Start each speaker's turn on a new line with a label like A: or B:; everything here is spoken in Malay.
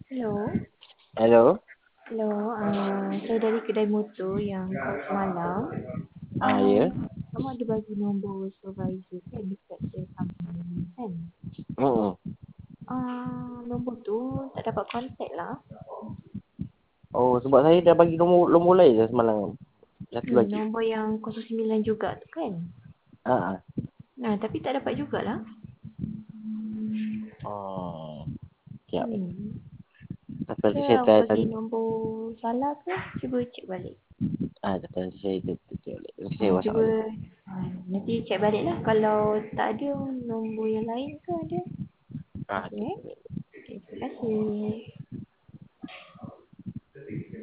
A: Hello.
B: Hello?
A: Hello. Saya dari kedai motor yang call semalam.
B: Ya.
A: Kamu ada bagi nombor supervisor kan dekat saya company kan?
B: Hmm.
A: Nombor tu tak dapat contact lah.
B: Oh, sebab saya dah bagi nombor lain dah semalam. Satu lagi.
A: Nombor yang 09 juga tu kan?
B: Ah.
A: Nah, tapi tak dapat jugalah.
B: Oh. Siap.
A: Hmm.
B: Tapi
A: Ke
B: nanti saya
A: aku
B: tanya
A: bagi nombor salah ke? Cuba cek balik.
B: tapi nanti saya nanti saya WhatsApp
A: Cuba
B: balik.
A: nanti cek balik lah. Kalau tak ada nombor yang lain ke ada?
B: Okey.
A: Okay. Okay, terima kasih.